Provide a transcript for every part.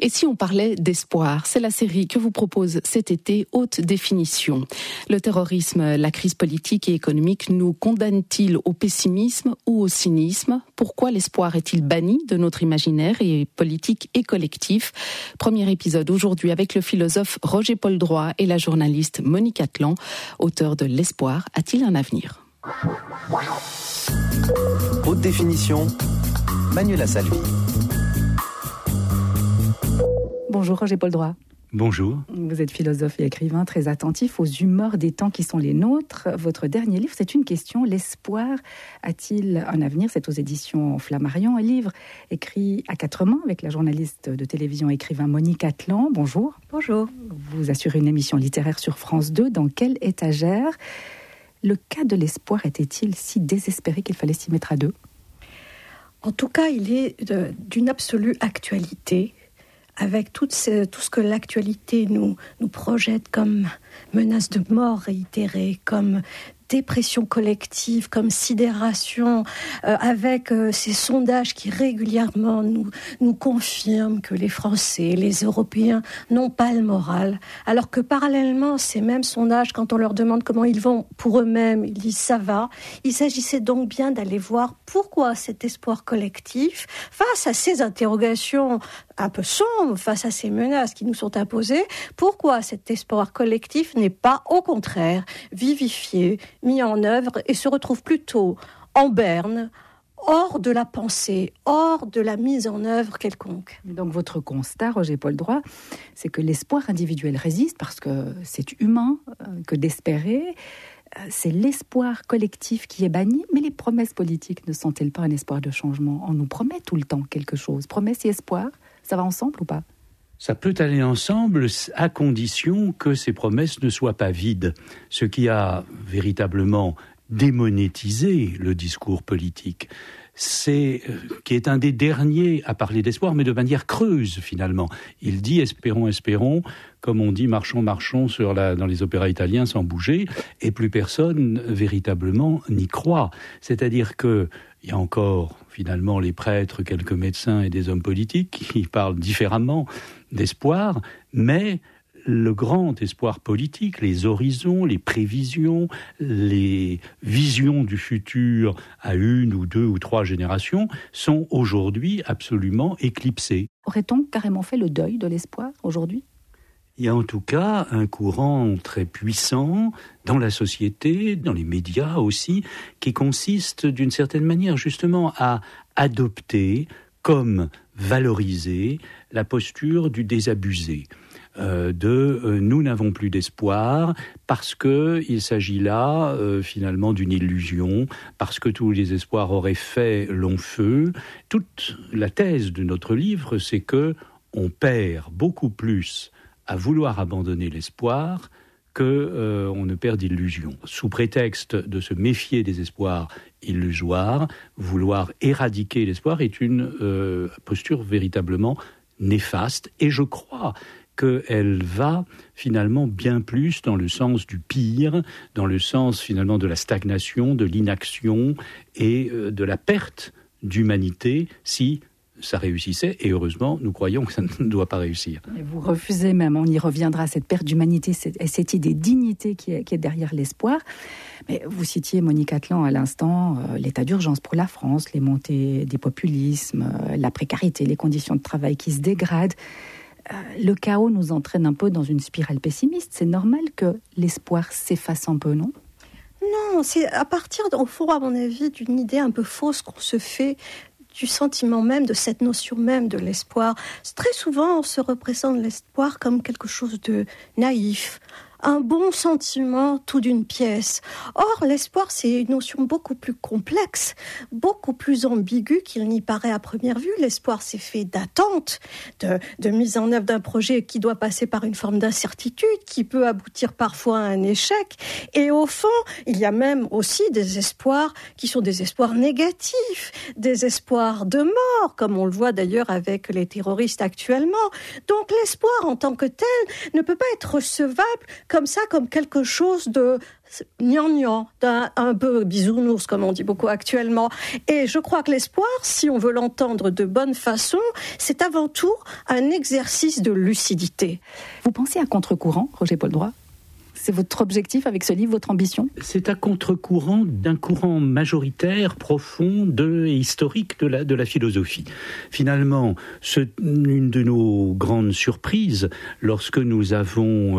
Et si on parlait d'espoir, c'est la série que vous propose cet été Haute Définition. Le terrorisme, la crise politique et économique nous condamnent-ils au pessimisme ou au cynisme ? Pourquoi l'espoir est-il banni de notre imaginaire et politique et collectif ? Premier épisode aujourd'hui avec le philosophe Roger-Paul Droit et la journaliste Monique Atlan, auteur de L'espoir a-t-il un avenir ? Haute Définition, Manuela Salvi. Bonjour Roger-Paul Droit. Bonjour. Vous êtes philosophe et écrivain très attentif aux humeurs des temps qui sont les nôtres. Votre dernier livre, c'est une question. L'espoir a-t-il un avenir ? C'est aux éditions Flammarion, un livre écrit à quatre mains avec la journaliste de télévision et écrivain Monique Atlan. Bonjour. Bonjour. Vous assurez une émission littéraire sur France 2. Dans quelle étagère ? Le cas de l'espoir était-il si désespéré qu'il fallait s'y mettre à deux ? En tout cas, il est d'une absolue actualité, avec tout ce que l'actualité nous projette comme menace de mort réitérée, comme dépression collective, comme sidération, avec ces sondages qui régulièrement nous confirment que les Français, les Européens n'ont pas le moral, alors que parallèlement, ces mêmes sondages, quand on leur demande comment ils vont pour eux-mêmes, ils disent ça va. Il s'agissait donc bien d'aller voir pourquoi cet espoir collectif, face à ces interrogations un peu sombres, face à ces menaces qui nous sont imposées, pourquoi cet espoir collectif n'est pas, au contraire, vivifié, mis en œuvre et se retrouve plutôt en berne, hors de la pensée, hors de la mise en œuvre quelconque. Donc votre constat, Roger-Paul Droit, c'est que l'espoir individuel résiste parce que c'est humain que d'espérer. C'est l'espoir collectif qui est banni, mais les promesses politiques ne sont-elles pas un espoir de changement ? On nous promet tout le temps quelque chose. Promesses et espoir, ça va ensemble ou pas ? Ça peut aller ensemble à condition que ces promesses ne soient pas vides. Ce qui a véritablement démonétisé le discours politique, c'est qui est un des derniers à parler d'espoir, mais de manière creuse finalement. Il dit espérons, espérons, comme on dit marchons, marchons dans les opéras italiens sans bouger, et plus personne véritablement n'y croit. C'est-à-dire que il y a encore finalement les prêtres, quelques médecins et des hommes politiques qui parlent différemment d'espoir, mais le grand espoir politique, les horizons, les prévisions, les visions du futur à une ou deux ou trois générations sont aujourd'hui absolument éclipsés. Aurait-on carrément fait le deuil de l'espoir aujourd'hui ? Il y a en tout cas un courant très puissant dans la société, dans les médias aussi, qui consiste d'une certaine manière justement à adopter comme valoriser la posture du désabusé. Nous n'avons plus d'espoir parce qu'il s'agit là finalement d'une illusion, parce que tous les espoirs auraient fait long feu. Toute la thèse de notre livre, c'est que on perd beaucoup plus à vouloir abandonner l'espoir qu'on ne perd d'illusion. Sous prétexte de se méfier des espoirs illusoires, vouloir éradiquer l'espoir est une posture véritablement néfaste. Et je crois qu'elle va finalement bien plus dans le sens du pire, dans le sens finalement de la stagnation, de l'inaction et de la perte d'humanité si ça réussissait, et heureusement, nous croyons que ça ne doit pas réussir. Et vous refusez même, on y reviendra, cette perte d'humanité, cette idée de dignité qui est derrière l'espoir. Mais vous citiez, Monique Atlan, à l'instant, l'état d'urgence pour la France, les montées des populismes, la précarité, les conditions de travail qui se dégradent. Le chaos nous entraîne un peu dans une spirale pessimiste. C'est normal que l'espoir s'efface un peu, non ? Non, c'est à partir, au fond, à mon avis, d'une idée un peu fausse qu'on se fait du sentiment même, de cette notion même de l'espoir. Très souvent, on se représente l'espoir comme quelque chose de naïf, un bon sentiment tout d'une pièce. Or, l'espoir, c'est une notion beaucoup plus complexe, beaucoup plus ambiguë qu'il n'y paraît à première vue. L'espoir, c'est fait d'attente, de mise en œuvre d'un projet qui doit passer par une forme d'incertitude, qui peut aboutir parfois à un échec. Et au fond, il y a même aussi des espoirs qui sont des espoirs négatifs, des espoirs de mort, comme on le voit d'ailleurs avec les terroristes actuellement. Donc l'espoir en tant que tel ne peut pas être recevable comme ça, comme quelque chose de gnangnan, un peu bisounours, comme on dit beaucoup actuellement. Et je crois que l'espoir, si on veut l'entendre de bonne façon, c'est avant tout un exercice de lucidité. Vous pensez à contre-courant, Roger Poldroy ? C'est votre objectif avec ce livre, votre ambition ? C'est à contre-courant d'un courant majoritaire, profond et historique de la philosophie. Finalement, une de nos grandes surprises, lorsque nous avons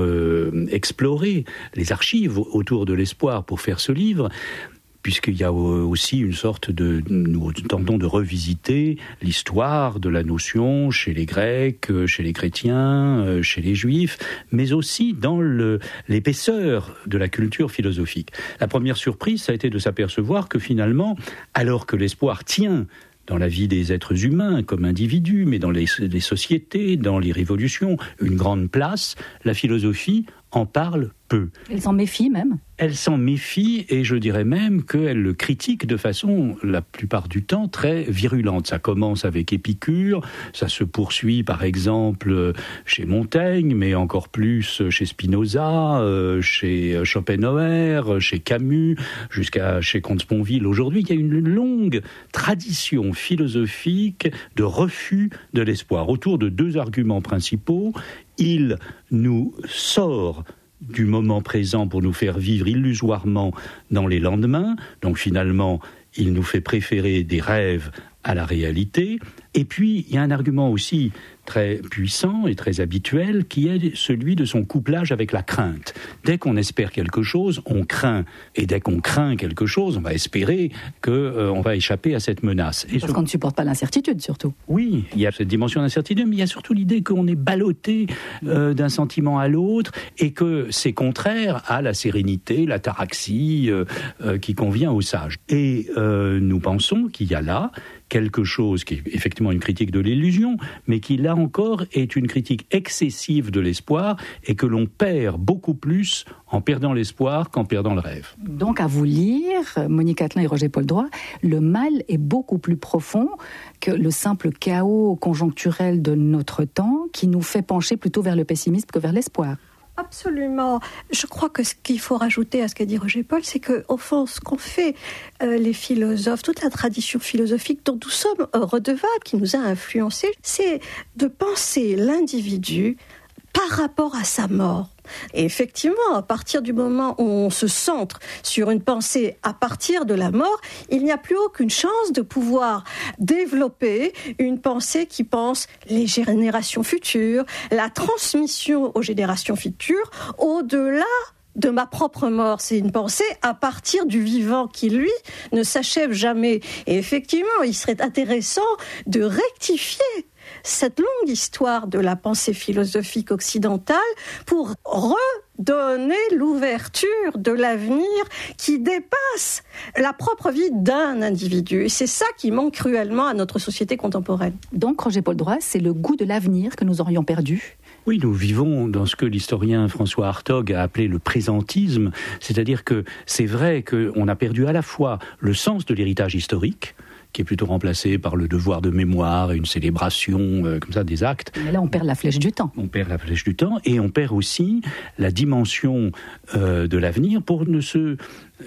exploré les archives autour de l'espoir pour faire ce livre, puisqu'il y a aussi une sorte nous tentons de revisiter l'histoire de la notion chez les Grecs, chez les chrétiens, chez les Juifs, mais aussi dans l'épaisseur de la culture philosophique. La première surprise, ça a été de s'apercevoir que finalement, alors que l'espoir tient dans la vie des êtres humains comme individus, mais dans les sociétés, dans les révolutions, une grande place, la philosophie en parle peu. Elle s'en méfie même ? Elle s'en méfie et je dirais même qu'elle le critique de façon, la plupart du temps, très virulente. Ça commence avec Épicure, ça se poursuit par exemple chez Montaigne, mais encore plus chez Spinoza, chez Schopenhauer, chez Camus, jusqu'à chez Comte-Sponville. Aujourd'hui, il y a une longue tradition philosophique de refus de l'espoir, autour de deux arguments principaux. Il nous sort du moment présent pour nous faire vivre illusoirement dans les lendemains. Donc finalement, il nous fait préférer des rêves à la réalité. Et puis, il y a un argument aussi très puissant et très habituel qui est celui de son couplage avec la crainte. Dès qu'on espère quelque chose, on craint. Et dès qu'on craint quelque chose, on va espérer qu'on va échapper à cette menace. Et parce qu'on ne supporte pas l'incertitude, surtout. Oui, il y a cette dimension d'incertitude, mais il y a surtout l'idée qu'on est ballotté d'un sentiment à l'autre et que c'est contraire à la sérénité, l'ataraxie qui convient aux sages. Et nous pensons qu'il y a là quelque chose qui est effectivement une critique de l'illusion, mais qui là encore est une critique excessive de l'espoir et que l'on perd beaucoup plus en perdant l'espoir qu'en perdant le rêve. Donc à vous lire, Monique Attelin et Roger Poldroy, le mal est beaucoup plus profond que le simple chaos conjoncturel de notre temps qui nous fait pencher plutôt vers le pessimisme que vers l'espoir. Absolument. Je crois que ce qu'il faut rajouter à ce qu'a dit Roger Paul, c'est qu'au fond, ce qu'ont fait les philosophes, toute la tradition philosophique dont nous sommes redevables, qui nous a influencés, c'est de penser l'individu par rapport à sa mort. Et effectivement, à partir du moment où on se centre sur une pensée à partir de la mort, il n'y a plus aucune chance de pouvoir développer une pensée qui pense les générations futures, la transmission aux générations futures, au-delà de ma propre mort. C'est une pensée à partir du vivant qui, lui, ne s'achève jamais. Et effectivement, il serait intéressant de rectifier cette longue histoire de la pensée philosophique occidentale pour redonner l'ouverture de l'avenir qui dépasse la propre vie d'un individu. Et c'est ça qui manque cruellement à notre société contemporaine. Donc, Roger Poldroy, c'est le goût de l'avenir que nous aurions perdu ? Oui, nous vivons dans ce que l'historien François Hartog a appelé le présentisme, c'est-à-dire que c'est vrai qu'on a perdu à la fois le sens de l'héritage historique, qui est plutôt remplacé par le devoir de mémoire et une célébration comme ça des actes. Mais là, on perd la flèche du temps. On perd la flèche du temps et on perd aussi la dimension de l'avenir pour ne se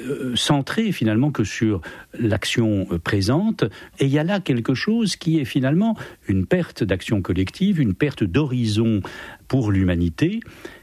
centrer finalement que sur l'action présente. Et il y a là quelque chose qui est finalement une perte d'action collective, une perte d'horizon pour l'humanité,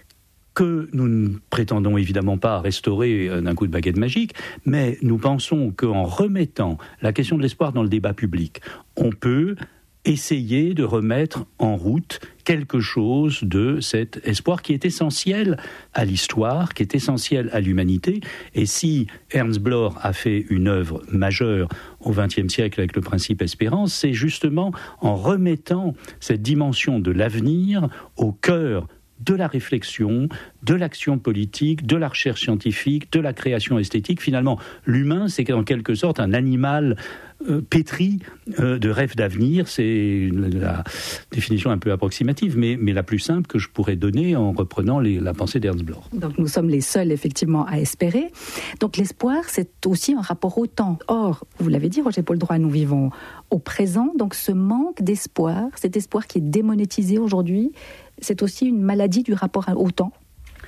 que nous ne prétendons évidemment pas restaurer d'un coup de baguette magique, mais nous pensons qu'en remettant la question de l'espoir dans le débat public, on peut essayer de remettre en route quelque chose de cet espoir qui est essentiel à l'histoire, qui est essentiel à l'humanité. Et si Ernst Bloch a fait une œuvre majeure au XXe siècle avec le principe espérance, c'est justement en remettant cette dimension de l'avenir au cœur de la réflexion, de l'action politique, de la recherche scientifique, de la création esthétique. Finalement, l'humain, c'est en quelque sorte un animal pétri de rêves d'avenir. C'est la définition un peu approximative, mais la plus simple que je pourrais donner en reprenant la pensée d'Ernst Bloch. Donc nous sommes les seuls, effectivement, à espérer. Donc l'espoir, c'est aussi un rapport au temps. Or, vous l'avez dit, Roger Poldroy, nous vivons au présent, donc ce manque d'espoir, cet espoir qui est démonétisé aujourd'hui, c'est aussi une maladie du rapport au temps.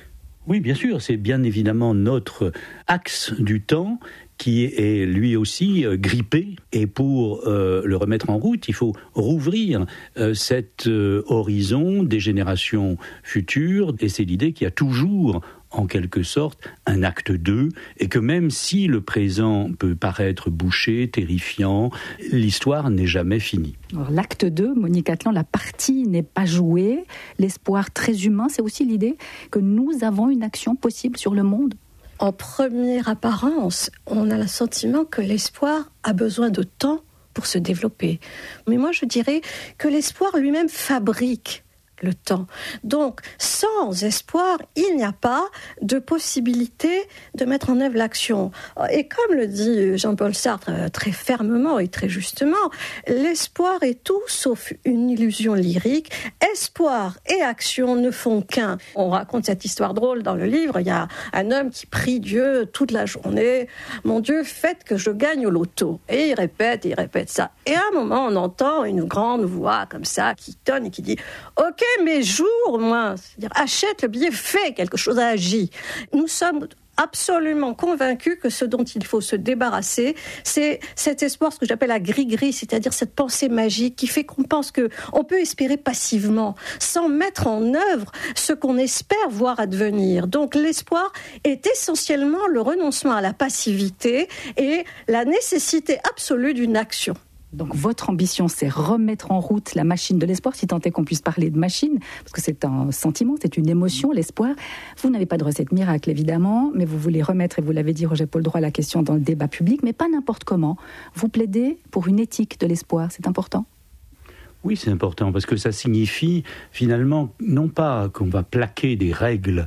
Oui, bien sûr, c'est bien évidemment notre axe du temps qui est lui aussi grippé. Et pour le remettre en route, il faut rouvrir cet horizon des générations futures. Et c'est l'idée qu'il y a toujours, en quelque sorte, un acte 2, et que même si le présent peut paraître bouché, terrifiant, l'histoire n'est jamais finie. Alors, l'acte 2, Monique Atlan, la partie n'est pas jouée. L'espoir très humain, c'est aussi l'idée que nous avons une action possible sur le monde. En première apparence, on a le sentiment que l'espoir a besoin de temps pour se développer. Mais moi, je dirais que l'espoir lui-même fabrique le temps. Donc, sans espoir, il n'y a pas de possibilité de mettre en œuvre l'action. Et comme le dit Jean-Paul Sartre très fermement et très justement, l'espoir est tout sauf une illusion lyrique. Espoir et action ne font qu'un. On raconte cette histoire drôle dans le livre. Il y a un homme qui prie Dieu toute la journée. « Mon Dieu, faites que je gagne au loto. » Et il répète ça. Et à un moment, on entend une grande voix comme ça qui tonne et qui dit « Ok, mais joue au moins, c'est-à-dire achète le billet, fais quelque chose, agis. » Nous sommes absolument convaincus que ce dont il faut se débarrasser, c'est cet espoir, ce que j'appelle la gris-gris, c'est-à-dire cette pensée magique qui fait qu'on pense qu'on peut espérer passivement, sans mettre en œuvre ce qu'on espère voir advenir. Donc l'espoir est essentiellement le renoncement à la passivité et la nécessité absolue d'une action. Donc votre ambition, c'est remettre en route la machine de l'espoir, si tant est qu'on puisse parler de machine, parce que c'est un sentiment, c'est une émotion, l'espoir. Vous n'avez pas de recette miracle, évidemment, mais vous voulez remettre, et vous l'avez dit, Roger-Paul Droit, la question dans le débat public, mais pas n'importe comment. Vous plaidez pour une éthique de l'espoir, c'est important ? Oui, c'est important, parce que ça signifie, finalement, non pas qu'on va plaquer des règles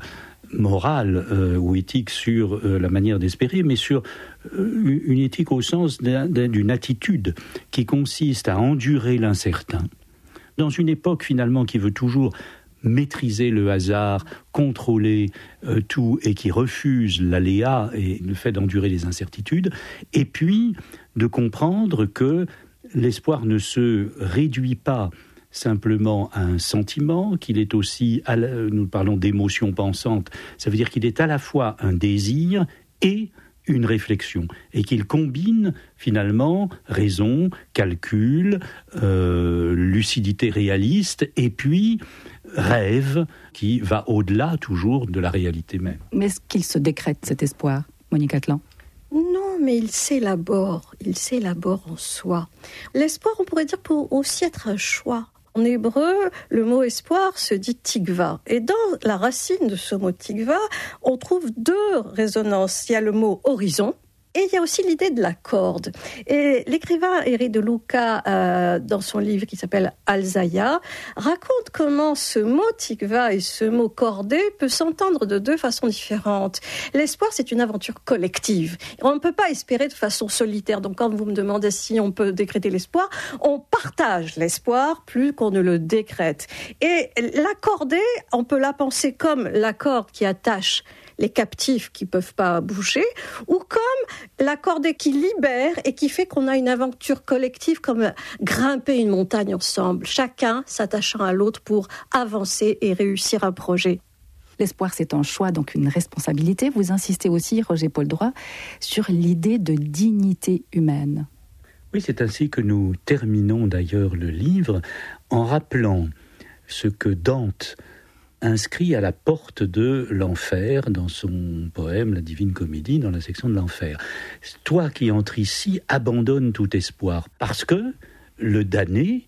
morale ou éthique sur la manière d'espérer, mais sur une éthique au sens d'une attitude qui consiste à endurer l'incertain. Dans une époque finalement qui veut toujours maîtriser le hasard, contrôler tout et qui refuse l'aléa et le fait d'endurer les incertitudes, et puis de comprendre que l'espoir ne se réduit pas simplement à un sentiment, qu'il est aussi, nous parlons d'émotion pensante, ça veut dire qu'il est à la fois un désir et une réflexion, et qu'il combine finalement raison, calcul, lucidité réaliste, et puis rêve qui va au-delà toujours de la réalité même. Mais est-ce qu'il se décrète cet espoir, Monique Atlan ? Non, mais il s'élabore en soi. L'espoir, on pourrait dire, peut aussi être un choix. En hébreu, le mot espoir se dit tikva. Et dans la racine de ce mot tikva, on trouve deux résonances. Il y a le mot horizon, et il y a aussi l'idée de la corde. Et l'écrivain Eri de Luca, dans son livre qui s'appelle Alzaya, raconte comment ce mot tikva et ce mot cordée peut s'entendre de deux façons différentes. L'espoir, c'est une aventure collective. On ne peut pas espérer de façon solitaire. Donc quand vous me demandez si on peut décréter l'espoir, on partage l'espoir plus qu'on ne le décrète. Et la cordée, on peut la penser comme la corde qui attache les captifs qui ne peuvent pas bouger, ou comme la cordée qui libère et qui fait qu'on a une aventure collective, comme grimper une montagne ensemble, chacun s'attachant à l'autre pour avancer et réussir un projet. L'espoir, c'est un choix, donc une responsabilité. Vous insistez aussi, Roger-Paul Droit, sur l'idée de dignité humaine. Oui, c'est ainsi que nous terminons d'ailleurs le livre, en rappelant ce que Dante inscrit à la porte de l'enfer dans son poème La Divine Comédie, dans la section de l'enfer. Toi qui entres ici, abandonne tout espoir, parce que le damné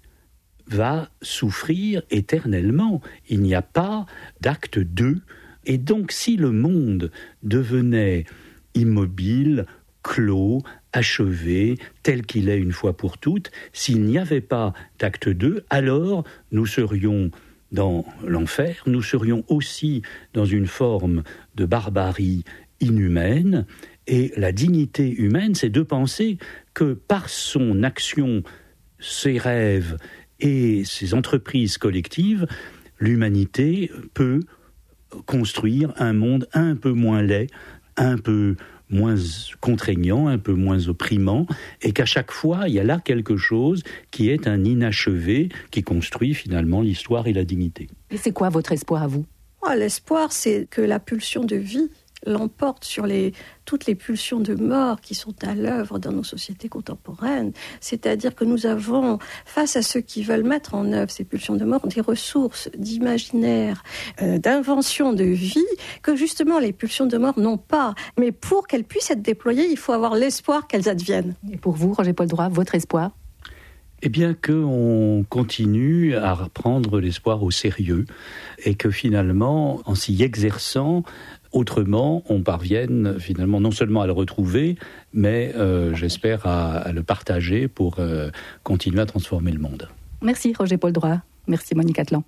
va souffrir éternellement. Il n'y a pas d'acte 2. Et donc, si le monde devenait immobile, clos, achevé, tel qu'il est une fois pour toutes, s'il n'y avait pas d'acte 2, alors nous serions dans l'enfer, nous serions aussi dans une forme de barbarie inhumaine, et la dignité humaine, c'est de penser que par son action, ses rêves et ses entreprises collectives, l'humanité peut construire un monde un peu moins laid, un peu moins contraignant, un peu moins opprimant, et qu'à chaque fois, il y a là quelque chose qui est un inachevé, qui construit finalement l'histoire et la dignité. Et c'est quoi votre espoir à vous ? L'espoir, c'est que la pulsion de vie l'emporte sur toutes les pulsions de mort qui sont à l'œuvre dans nos sociétés contemporaines. C'est-à-dire que nous avons, face à ceux qui veulent mettre en œuvre ces pulsions de mort, des ressources d'imaginaire, d'invention de vie, que justement les pulsions de mort n'ont pas. Mais pour qu'elles puissent être déployées, il faut avoir l'espoir qu'elles adviennent. Et pour vous, Roger-Paul Droit, votre espoir ? Eh bien qu'on continue à prendre l'espoir au sérieux et que finalement, en s'y exerçant, autrement, on parvienne finalement non seulement à le retrouver, mais j'espère à le partager pour continuer à transformer le monde. Merci Roger-Paul Droit. Merci Monique Atlan.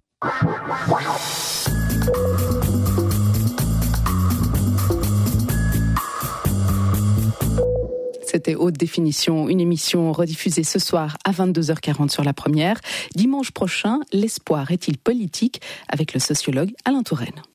C'était Haute Définition, une émission rediffusée ce soir à 22h40 sur La Première. Dimanche prochain, l'espoir est-il politique avec le sociologue Alain Touraine.